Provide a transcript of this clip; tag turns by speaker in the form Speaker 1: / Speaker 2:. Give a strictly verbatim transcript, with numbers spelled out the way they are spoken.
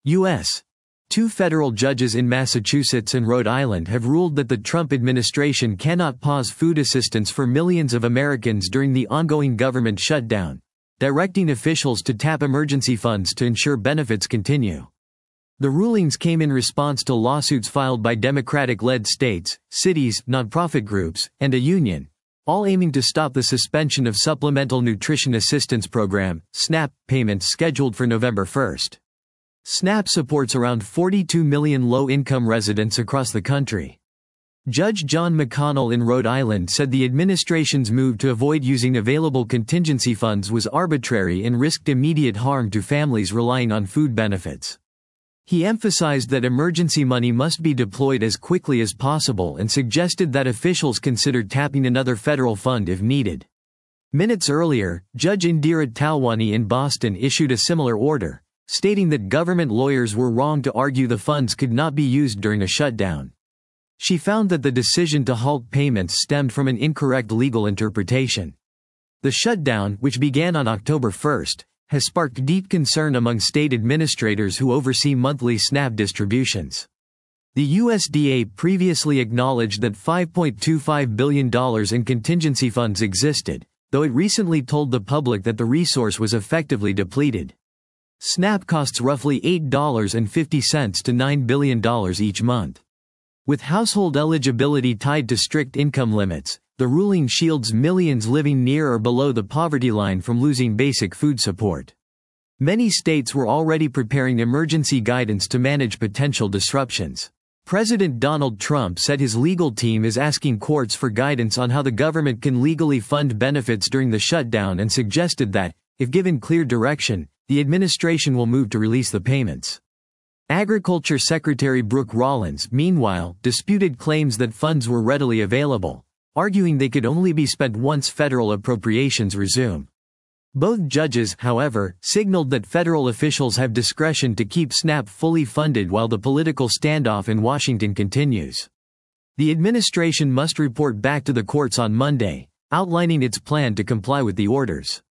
Speaker 1: U S Two federal judges in Massachusetts and Rhode Island have ruled that the Trump administration cannot pause food assistance for millions of Americans during the ongoing government shutdown, directing officials to tap emergency funds to ensure benefits continue. The rulings came in response to lawsuits filed by Democratic-led states, cities, nonprofit groups, and a union, all aiming to stop the suspension of Supplemental Nutrition Assistance Program, SNAP, payments scheduled for November first. SNAP supports around forty-two million low-income residents across the country. Judge John McConnell in Rhode Island said the administration's move to avoid using available contingency funds was arbitrary and risked immediate harm to families relying on food benefits. He emphasized that emergency money must be deployed as quickly as possible and suggested that officials consider tapping another federal fund if needed. Minutes earlier, Judge Indira Talwani in Boston issued a similar order, stating that government lawyers were wrong to argue the funds could not be used during a shutdown. She found that the decision to halt payments stemmed from an incorrect legal interpretation. The shutdown, which began on October first, has sparked deep concern among state administrators who oversee monthly SNAP distributions. The U S D A previously acknowledged that five point two five billion dollars in contingency funds existed, though it recently told the public that the resource was effectively depleted. SNAP costs roughly eight dollars and fifty cents to nine billion dollars each month. With household eligibility tied to strict income limits, the ruling shields millions living near or below the poverty line from losing basic food support. Many states were already preparing emergency guidance to manage potential disruptions. President Donald Trump said his legal team is asking courts for guidance on how the government can legally fund benefits during the shutdown and suggested that, if given clear direction, the administration will move to release the payments. Agriculture Secretary Brooke Rollins, meanwhile, disputed claims that funds were readily available, arguing they could only be spent once federal appropriations resume. Both judges, however, signaled that federal officials have discretion to keep SNAP fully funded while the political standoff in Washington continues. The administration must report back to the courts on Monday, outlining its plan to comply with the orders.